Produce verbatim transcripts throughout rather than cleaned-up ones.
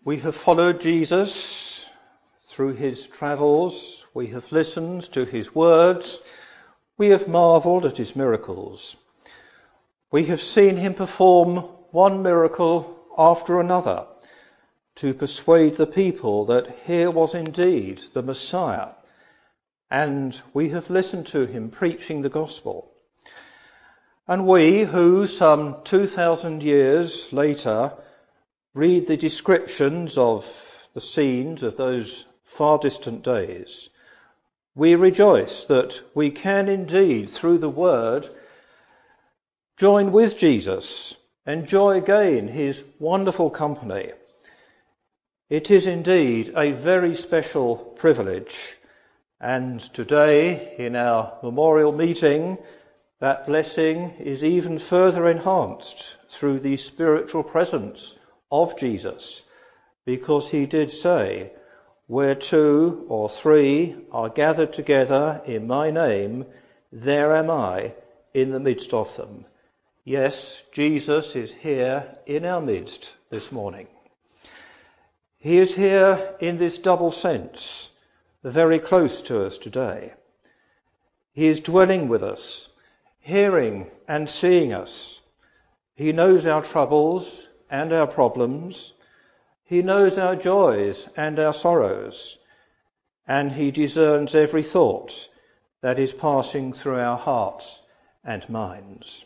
We have followed Jesus through his travels. We have listened to his words. We have marvelled at his miracles. We have seen him perform one miracle after another to persuade the people that here was indeed the Messiah. And we have listened to him preaching the gospel. And we, who some two thousand years later read the descriptions of the scenes of those far distant days, we rejoice that we can indeed, through the word, join with Jesus, enjoy again his wonderful company. It is indeed a very special privilege, and today in our memorial meeting, that blessing is even further enhanced through the spiritual presence of Jesus, because he did say, "Where two or three are gathered together in my name, there am I in the midst of them." Yes, Jesus is here in our midst this morning. He is here in this double sense, very close to us today. He is dwelling with us, hearing and seeing us. He knows our troubles and our problems. He knows our joys and our sorrows, and he discerns every thought that is passing through our hearts and minds.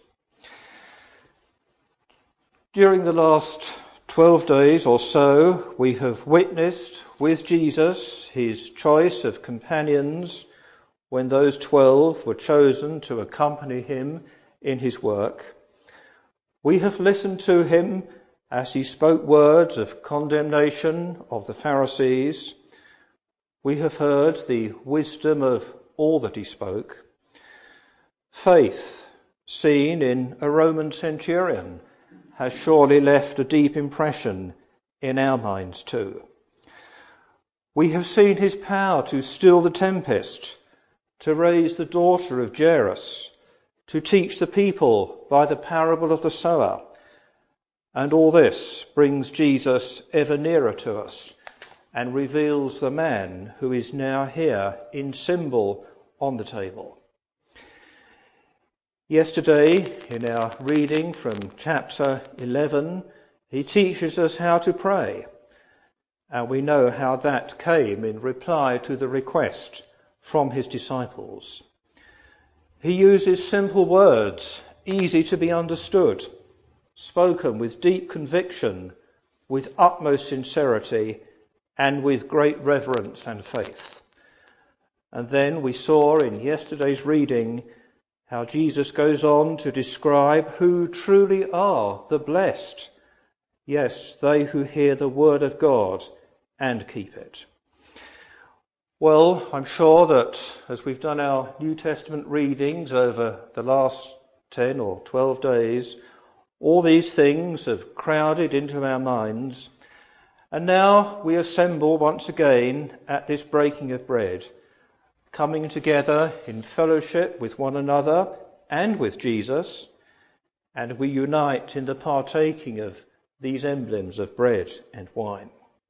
During the last twelve days or so, we have witnessed with Jesus his choice of companions when those twelve were chosen to accompany him in his work. We have listened to him as he spoke words of condemnation of the Pharisees. We have heard the wisdom of all that he spoke. Faith, seen in a Roman centurion, has surely left a deep impression in our minds too. We have seen his power to still the tempest, to raise the daughter of Jairus, to teach the people by the parable of the sower. And all this brings Jesus ever nearer to us and reveals the man who is now here in symbol on the table. Yesterday, in our reading from chapter eleven, he teaches us how to pray. And we know how that came in reply to the request from his disciples. He uses simple words, easy to be understood, spoken with deep conviction, with utmost sincerity, and with great reverence and faith. And then we saw in yesterday's reading how Jesus goes on to describe who truly are the blessed. Yes, they who hear the word of God and keep it. Well, I'm sure that as we've done our New Testament readings over the last ten or twelve days, all these things have crowded into our minds, and now we assemble once again at this breaking of bread, coming together in fellowship with one another and with Jesus, and we unite in the partaking of these emblems of bread and wine.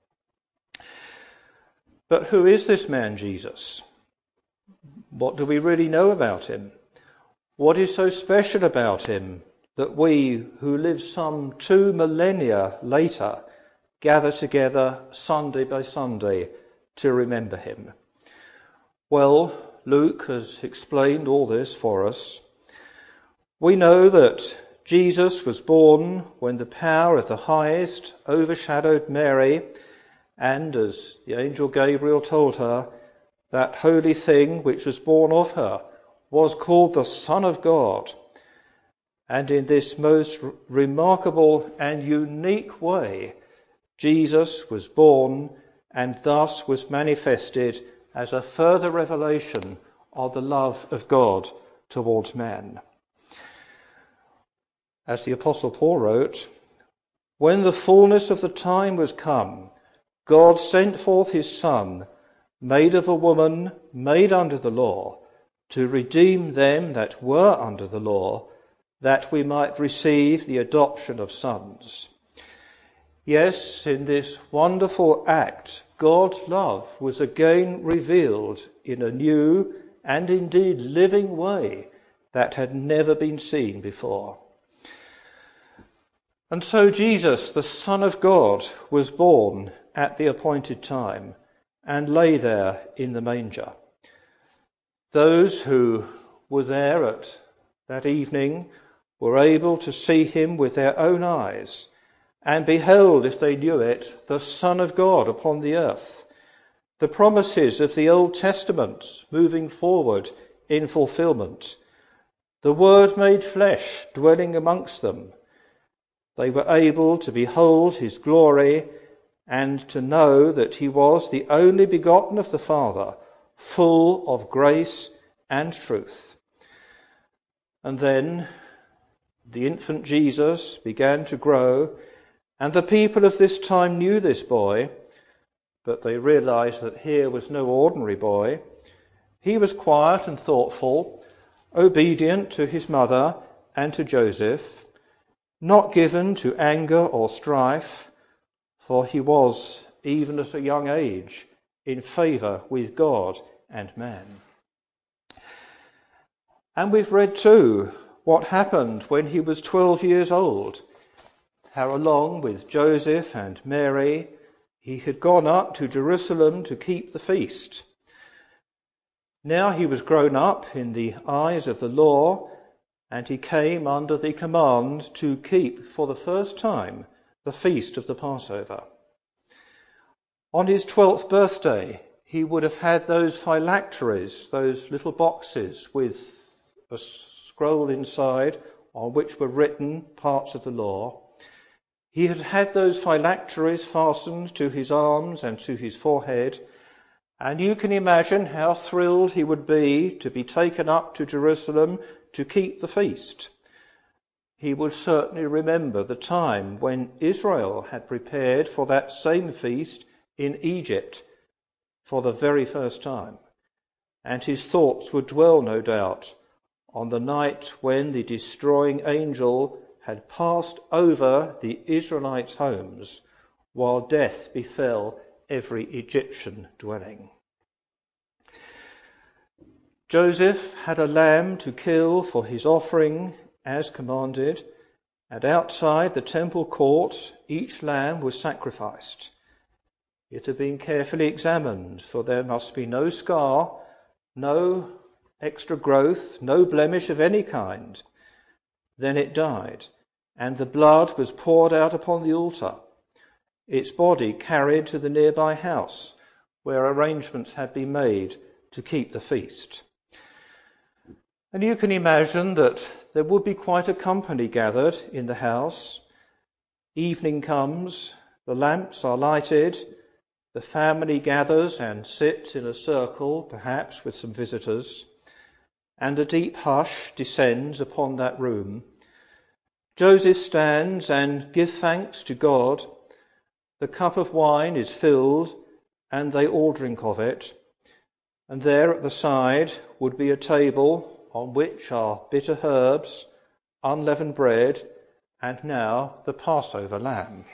But who is this man Jesus? What do we really know about him? What is so special about him that we, who live some two millennia later, gather together Sunday by Sunday to remember him? Well, Luke has explained all this for us. We know that Jesus was born when the power of the highest overshadowed Mary, and as the angel Gabriel told her, that holy thing which was born of her was called the Son of God. And in this most remarkable and unique way, Jesus was born and thus was manifested as a further revelation of the love of God towards man. As the Apostle Paul wrote, "When the fullness of the time was come, God sent forth his Son, made of a woman, made under the law, to redeem them that were under the law, that we might receive the adoption of sons. Yes, in this wonderful act, God's love was again revealed in a new and indeed living way that had never been seen before. And so Jesus, the Son of God, was born at the appointed time and lay there in the manger. Those who were there at that evening were able to see him with their own eyes and beheld, if they knew it, the Son of God upon the earth, the promises of the Old Testament moving forward in fulfilment, the Word made flesh dwelling amongst them. They were able to behold his glory and to know that he was the only begotten of the Father, full of grace and truth. And then the infant Jesus began to grow, and the people of this time knew this boy, but they realized that here was no ordinary boy. He was quiet and thoughtful, obedient to his mother and to Joseph, not given to anger or strife, for he was, even at a young age, in favour with God and man. And we've read too what happened when he was twelve years old, how along with Joseph and Mary he had gone up to Jerusalem to keep the feast. Now he was grown up in the eyes of the law, and he came under the command to keep for the first time the feast of the Passover. On his twelfth birthday, he would have had those phylacteries, those little boxes with a scroll inside on which were written parts of the law. He had had those phylacteries fastened to his arms and to his forehead, and you can imagine how thrilled he would be to be taken up to Jerusalem to keep the feast. He would certainly remember the time when Israel had prepared for that same feast in Egypt for the very first time, and his thoughts would dwell, no doubt, on the night when the destroying angel had passed over the Israelites' homes, while death befell every Egyptian dwelling. Joseph had a lamb to kill for his offering as commanded, and outside the temple court each lamb was sacrificed. It had been carefully examined, for there must be no scar, no extra growth, no blemish of any kind. Then it died, and the blood was poured out upon the altar, its body carried to the nearby house, where arrangements had been made to keep the feast. And you can imagine that there would be quite a company gathered in the house. Evening comes, the lamps are lighted, the family gathers and sits in a circle, perhaps with some visitors, and a deep hush descends upon that room. Joseph stands and gives thanks to God. The cup of wine is filled, and they all drink of it. And there at the side would be a table on which are bitter herbs, unleavened bread, and now the Passover lamb.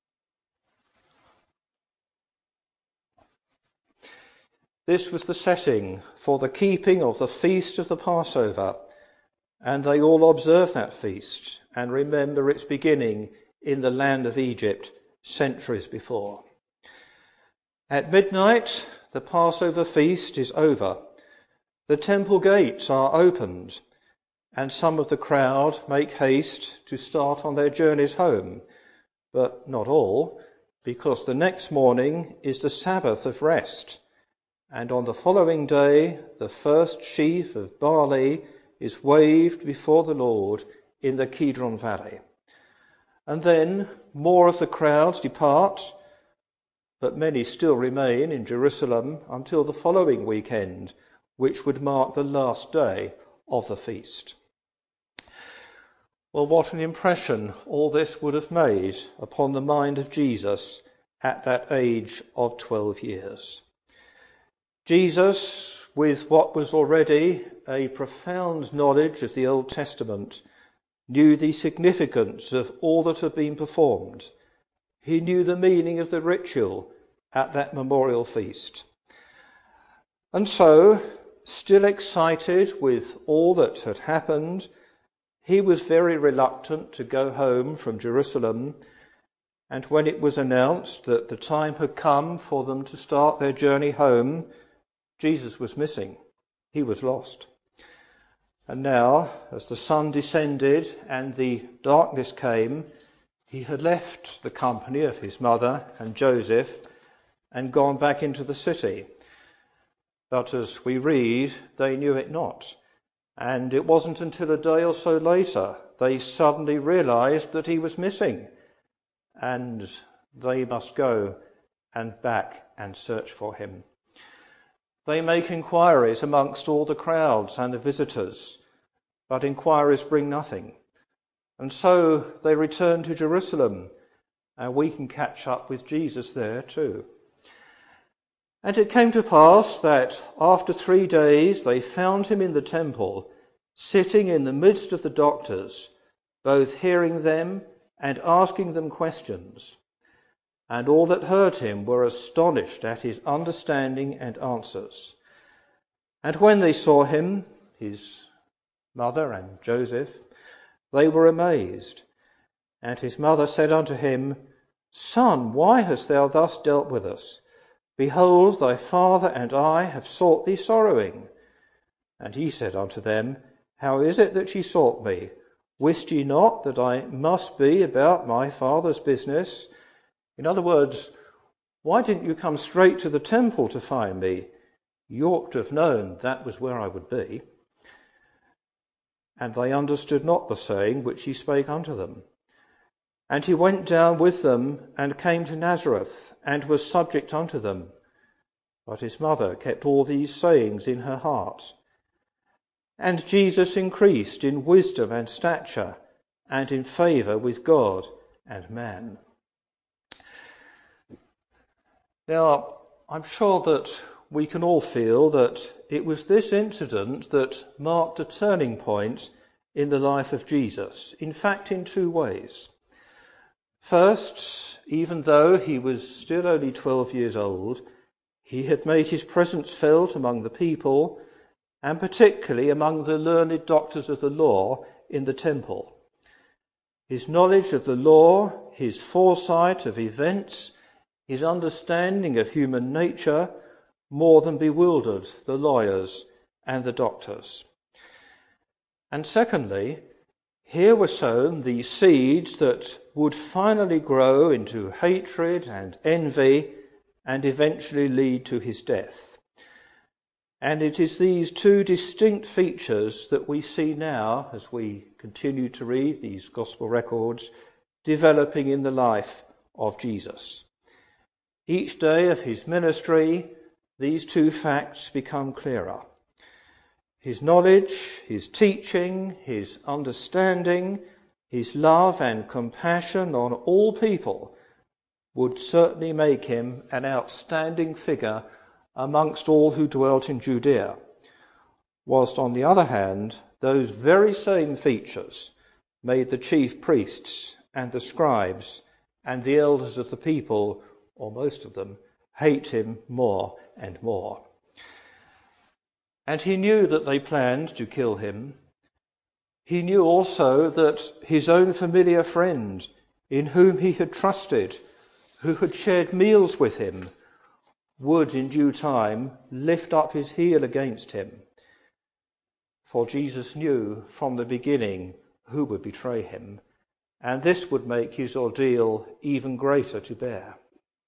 This was the setting for the keeping of the feast of the Passover, and they all observe that feast and remember its beginning in the land of Egypt centuries before. At midnight, the Passover feast is over. The temple gates are opened, and some of the crowd make haste to start on their journeys home, but not all, because the next morning is the Sabbath of rest, and on the following day the first sheaf of barley is waved before the Lord in the Kidron Valley. And then more of the crowds depart, but many still remain in Jerusalem until the following weekend, which would mark the last day of the feast. Well, what an impression all this would have made upon the mind of Jesus at that age of twelve years. Jesus, with what was already a profound knowledge of the Old Testament, knew the significance of all that had been performed. He knew the meaning of the ritual at that memorial feast. And so, still excited with all that had happened, he was very reluctant to go home from Jerusalem. And when it was announced that the time had come for them to start their journey home, Jesus was missing. He was lost. And now, as the sun descended and the darkness came, he had left the company of his mother and Joseph and gone back into the city. But as we read, they knew it not. And it wasn't until a day or so later they suddenly realised that he was missing. And they must go and back and search for him. They make inquiries amongst all the crowds and the visitors, but inquiries bring nothing. And so they return to Jerusalem, and we can catch up with Jesus there too. And it came to pass that after three days they found him in the temple, sitting in the midst of the doctors, both hearing them and asking them questions. And all that heard him were astonished at his understanding and answers. And when they saw him, his mother and Joseph, they were amazed. And his mother said unto him, Son, why hast thou thus dealt with us? Behold, thy father and I have sought thee sorrowing. And he said unto them, How is it that ye sought me? Wist ye not that I must be about my father's business? In other words, why didn't you come straight to the temple to find me? You ought to have known that was where I would be. And they understood not the saying which he spake unto them. And he went down with them and came to Nazareth, and was subject unto them. But his mother kept all these sayings in her heart. And Jesus increased in wisdom and stature, and in favour with God and man. Now, I'm sure that we can all feel that it was this incident that marked a turning point in the life of Jesus, in fact in two ways. First, even though he was still only twelve years old, he had made his presence felt among the people, and particularly among the learned doctors of the law in the temple. His knowledge of the law, his foresight of events, his understanding of human nature more than bewildered the lawyers and the doctors. And secondly, here were sown the seeds that would finally grow into hatred and envy and eventually lead to his death. And it is these two distinct features that we see now, as we continue to read these gospel records, developing in the life of Jesus. Each day of his ministry, these two facts become clearer. His knowledge, his teaching, his understanding, his love and compassion on all people would certainly make him an outstanding figure amongst all who dwelt in Judea, whilst on the other hand, those very same features made the chief priests and the scribes and the elders of the people, or most of them, hate him more and more. And he knew that they planned to kill him. He knew also that his own familiar friend, in whom he had trusted, who had shared meals with him, would in due time lift up his heel against him. For Jesus knew from the beginning who would betray him, and this would make his ordeal even greater to bear.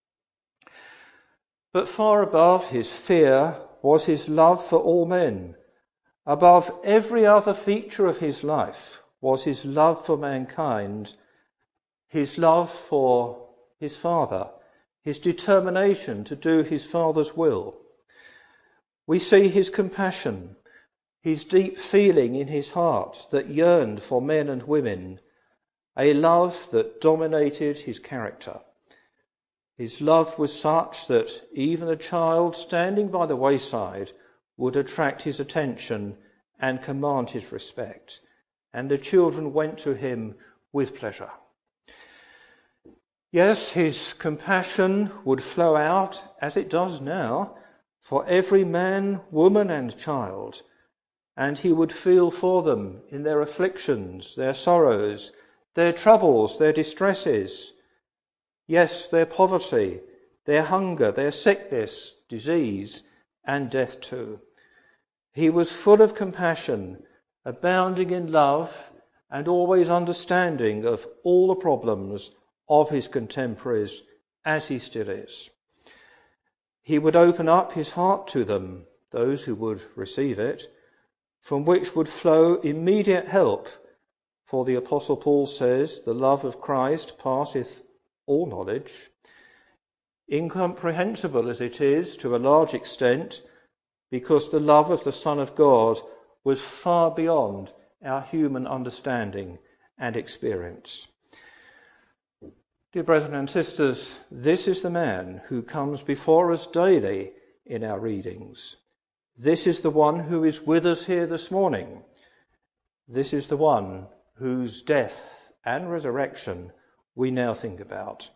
But far above his fear was his love for all men. Above every other feature of his life was his love for mankind, his love for his Father, his determination to do his Father's will. We see his compassion, his deep feeling in his heart that yearned for men and women, a love that dominated his character. His love was such that even a child standing by the wayside would attract his attention and command his respect, and the children went to him with pleasure. Yes, his compassion would flow out, as it does now, for every man, woman and child, and he would feel for them in their afflictions, their sorrows, their troubles, their distresses, yes, their poverty, their hunger, their sickness, disease, and death too. He was full of compassion, abounding in love, and always understanding of all the problems of his contemporaries, as he still is. He would open up his heart to them, those who would receive it, from which would flow immediate help. For the Apostle Paul says, the love of Christ passeth all knowledge, incomprehensible as it is to a large extent, because the love of the Son of God was far beyond our human understanding and experience. Dear brethren and sisters, this is the man who comes before us daily in our readings. This is the one who is with us here this morning. This is the one whose death and resurrection we now think about.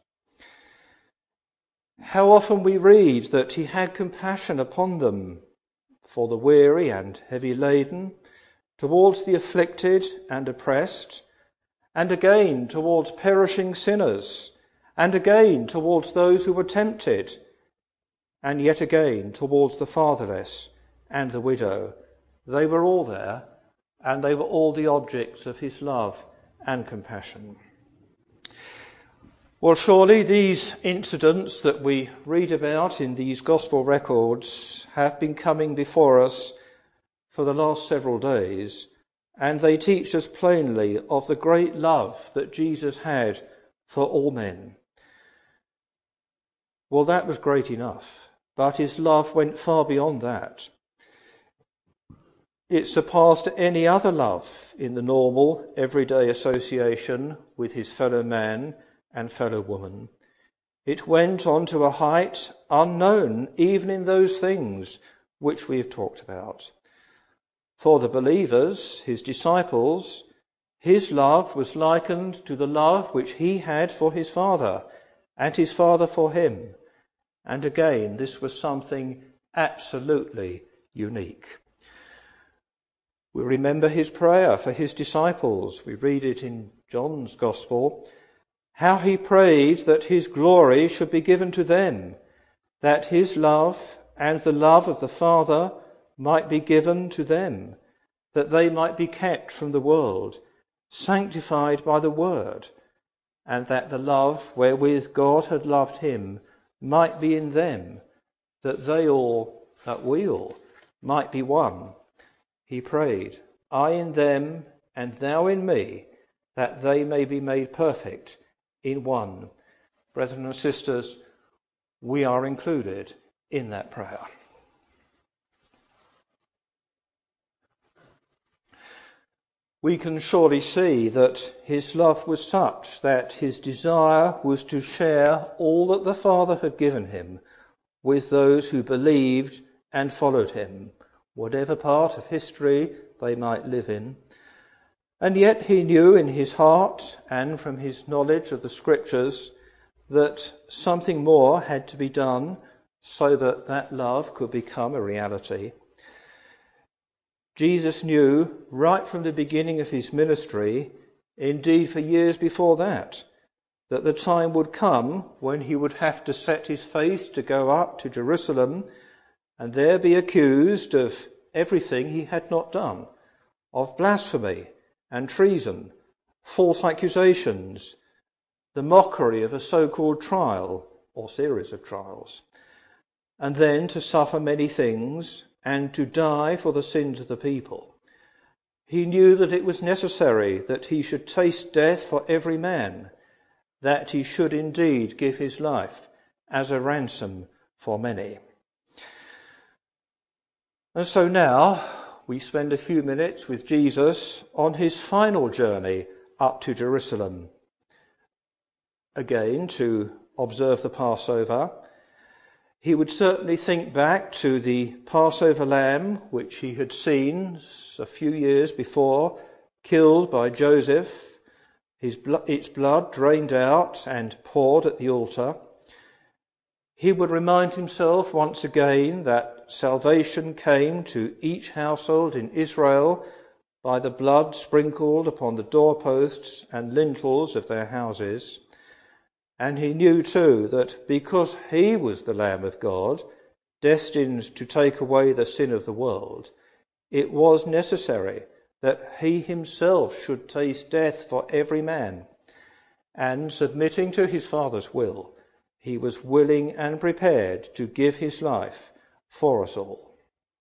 How often we read that he had compassion upon them, for the weary and heavy laden, towards the afflicted and oppressed, and again towards perishing sinners, and again towards those who were tempted, and yet again towards the fatherless and the widow. They were all there, and they were all the objects of his love and compassion. Well, surely these incidents that we read about in these gospel records have been coming before us for the last several days, and they teach us plainly of the great love that Jesus had for all men. Well, that was great enough, but his love went far beyond that. It surpassed any other love in the normal, everyday association with his fellow man and fellow woman. It went on to a height unknown even in those things which we have talked about. For the believers, his disciples, his love was likened to the love which he had for his Father, and his Father for him. And again, this was something absolutely unique. We remember his prayer for his disciples. We read it in John's Gospel, how he prayed that his glory should be given to them, that his love and the love of the Father might be given to them, that they might be kept from the world, sanctified by the word, and that the love wherewith God had loved him might be in them, that they all, that we all, might be one. He prayed, I in them and thou in me, that they may be made perfect in one. Brethren and sisters, we are included in that prayer. We can surely see that his love was such that his desire was to share all that the Father had given him with those who believed and followed him, whatever part of history they might live in. And yet he knew in his heart and from his knowledge of the Scriptures that something more had to be done so that that love could become a reality. Jesus knew right from the beginning of his ministry, indeed for years before that, that the time would come when he would have to set his face to go up to Jerusalem and there be accused of everything he had not done, of blasphemy and treason, false accusations, the mockery of a so-called trial or series of trials, and then to suffer many things and to die for the sins of the people. He knew that it was necessary that he should taste death for every man, that he should indeed give his life as a ransom for many. And so now we spend a few minutes with Jesus on his final journey up to Jerusalem, again to observe the Passover. He would certainly think back to the Passover lamb which he had seen a few years before, killed by Joseph. his blo- its blood drained out and poured at the altar, he would remind himself once again that salvation came to each household in Israel by the blood sprinkled upon the doorposts and lintels of their houses. And he knew too that because he was the Lamb of God, destined to take away the sin of the world, it was necessary that he himself should taste death for every man. And submitting to his Father's will, he was willing and prepared to give his life for us all.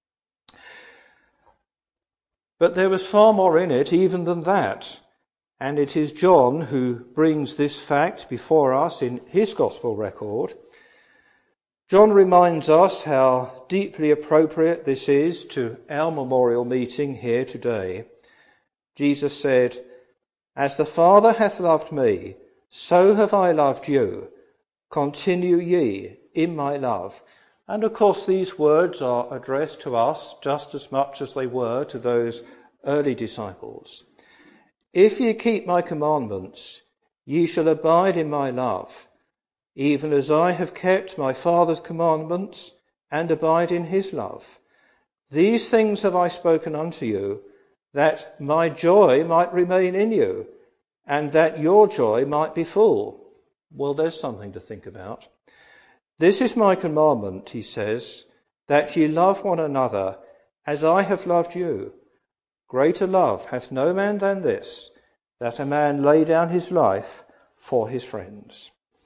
But there was far more in it even than that, and it is John who brings this fact before us in his gospel record. John reminds us how deeply appropriate this is to our memorial meeting here today. Jesus said, "As the Father hath loved me, so have I loved you. Continue ye in my love." And of course these words are addressed to us just as much as they were to those early disciples. "If ye keep my commandments, ye shall abide in my love, even as I have kept my Father's commandments and abide in his love. These things have I spoken unto you, that my joy might remain in you, and that your joy might be full." Well, there's something to think about. "This is my commandment," he says, "that ye love one another as I have loved you. Greater love hath no man than this, that a man lay down his life for his friends."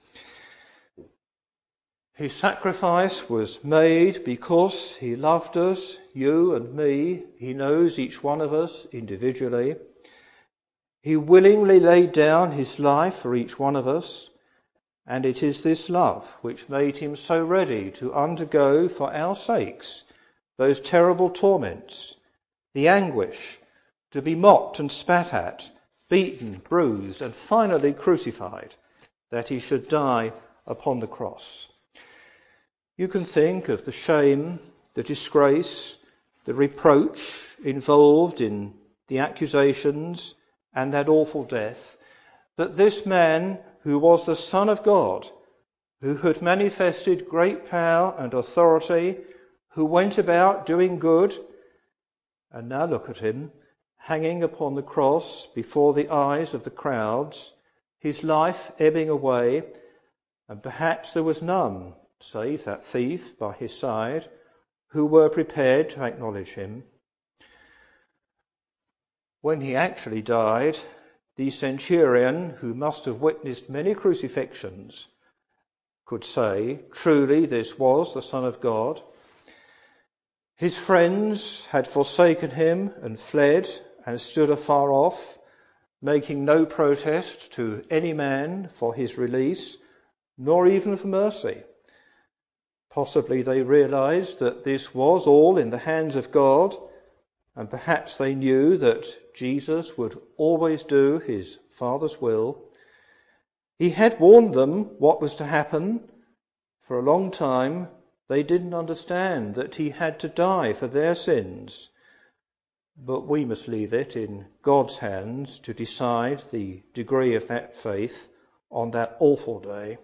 His sacrifice was made because he loved us, you and me. He knows each one of us individually. He willingly laid down his life for each one of us. And it is this love which made him so ready to undergo for our sakes those terrible torments, the anguish, to be mocked and spat at, beaten, bruised, and finally crucified, that he should die upon the cross. You can think of the shame, the disgrace, the reproach involved in the accusations and that awful death, that this man who was the Son of God, who had manifested great power and authority, who went about doing good, and now look at him, hanging upon the cross before the eyes of the crowds, his life ebbing away, and perhaps there was none, save that thief by his side, who were prepared to acknowledge him. When he actually died, the centurion, who must have witnessed many crucifixions, could say, truly this was the Son of God. His friends had forsaken him and fled and stood afar off, making no protest to any man for his release, nor even for mercy. Possibly they realized that this was all in the hands of God, and perhaps they knew that Jesus would always do his Father's will. He had warned them what was to happen. For a long time, they didn't understand that he had to die for their sins. But we must leave it in God's hands to decide the degree of that faith on that awful day.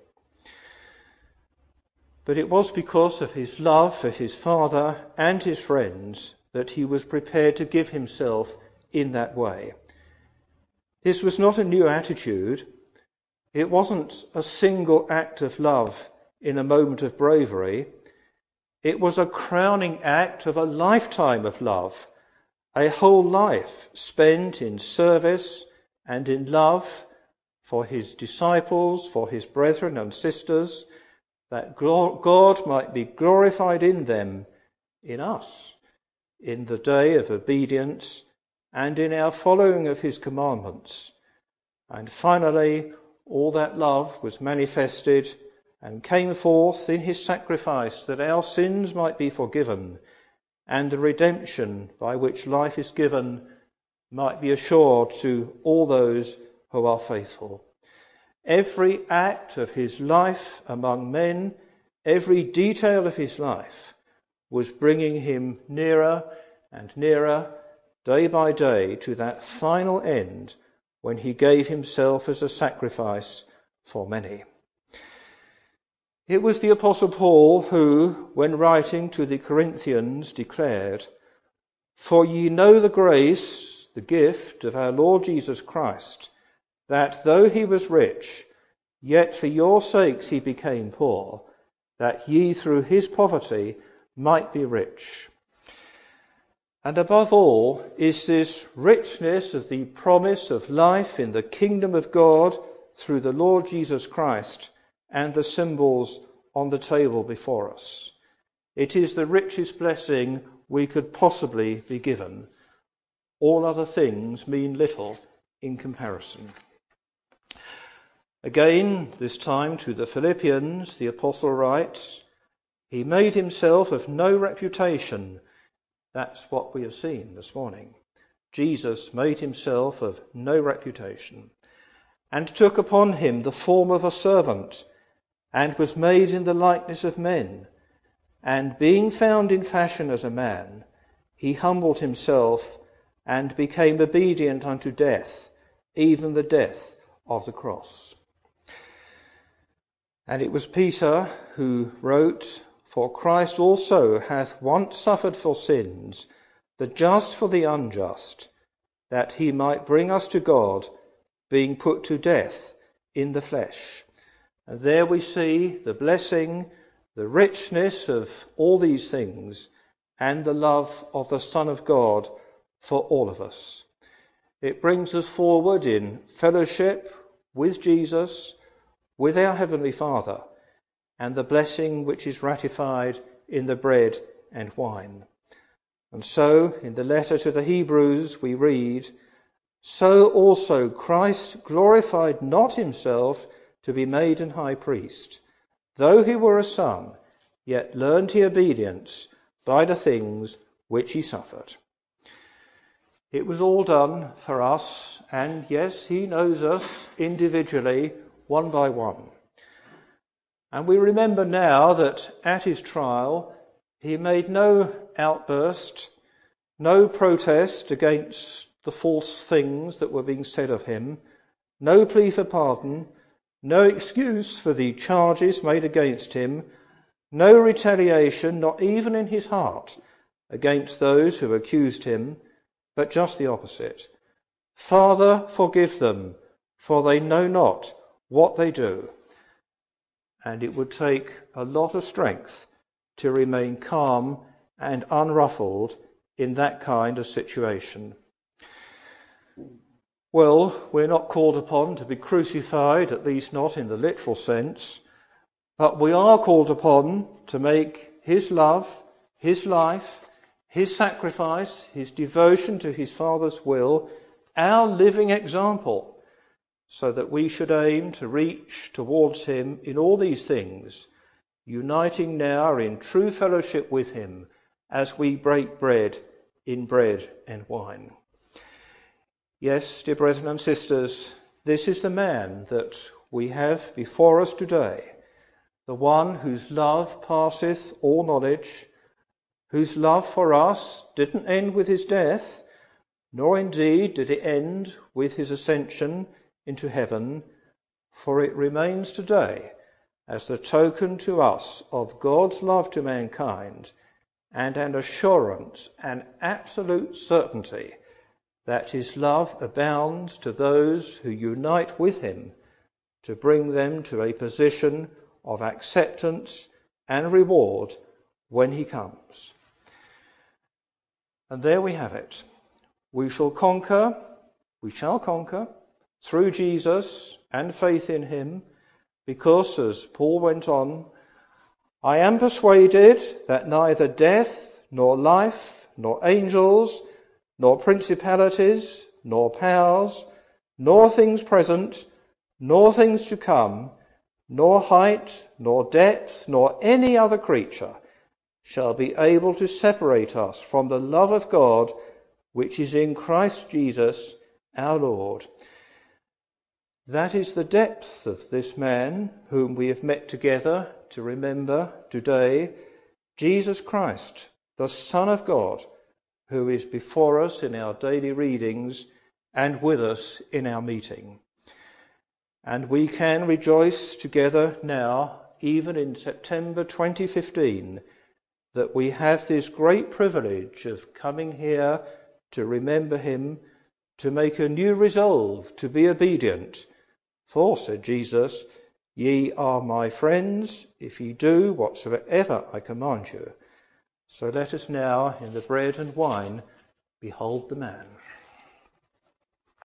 But it was because of his love for his Father and his friends that he was prepared to give himself in that way. This was not a new attitude. It wasn't a single act of love in a moment of bravery. It was a crowning act of a lifetime of love, a whole life spent in service and in love for his disciples, for his brethren and sisters, that God might be glorified in them, in us, in the day of obedience and in our following of his commandments. And finally, all that love was manifested and came forth in his sacrifice, that our sins might be forgiven and the redemption by which life is given might be assured to all those who are faithful. Every act of his life among men, every detail of his life was bringing him nearer and nearer, day by day, to that final end when he gave himself as a sacrifice for many. It was the Apostle Paul who, when writing to the Corinthians, declared, "For ye know the grace, the gift of our Lord Jesus Christ, that though he was rich, yet for your sakes he became poor, that ye through his poverty might be rich." And above all is this richness of the promise of life in the kingdom of God through the Lord Jesus Christ and the symbols on the table before us. It is the richest blessing we could possibly be given. All other things mean little in comparison. Again, this time to the Philippians, the apostle writes, "He made himself of no reputation." That's what we have seen this morning. Jesus made himself of no reputation, and took upon him the form of a servant, and was made in the likeness of men. And being found in fashion as a man, he humbled himself and became obedient unto death, even the death of the cross. And it was Peter who wrote, "For Christ also hath once suffered for sins, the just for the unjust, that he might bring us to God, being put to death in the flesh." And there we see the blessing, the richness of all these things, and the love of the Son of God for all of us. It brings us forward in fellowship with Jesus, with our Heavenly Father, and the blessing which is ratified in the bread and wine. And so, in the letter to the Hebrews, we read, "So also Christ glorified not himself to be made an high priest. Though he were a son, yet learned he obedience by the things which he suffered." It was all done for us, and yes, he knows us individually, one by one. And we remember now that at his trial, he made no outburst, no protest against the false things that were being said of him, no plea for pardon, no excuse for the charges made against him, no retaliation, not even in his heart, against those who accused him, but just the opposite. "Father, forgive them, for they know not what they do." And it would take a lot of strength to remain calm and unruffled in that kind of situation. Well, we're not called upon to be crucified, at least not in the literal sense, but we are called upon to make his love, his life, his sacrifice, his devotion to his Father's will, our living example, so that we should aim to reach towards him in all these things, uniting now in true fellowship with him as we break bread in bread and wine. Yes, dear brethren and sisters, this is the man that we have before us today, the one whose love passeth all knowledge, whose love for us didn't end with his death, nor indeed did it end with his ascension into heaven, for it remains today as the token to us of God's love to mankind and an assurance and absolute certainty that his love abounds to those who unite with him to bring them to a position of acceptance and reward when he comes. And there we have it. We shall conquer, we shall conquer, through Jesus and faith in him, because, as Paul went on, "I am persuaded that neither death, nor life, nor angels, nor principalities, nor powers, nor things present, nor things to come, nor height, nor depth, nor any other creature shall be able to separate us from the love of God which is in Christ Jesus our Lord." That is the depth of this man whom we have met together to remember today, Jesus Christ, the Son of God, who is before us in our daily readings and with us in our meeting. And we can rejoice together now, even in September twenty fifteen, that we have this great privilege of coming here to remember him, to make a new resolve to be obedient. For, said Jesus, ye are my friends, if ye do whatsoever I command you. So let us now, in the bread and wine, behold the man.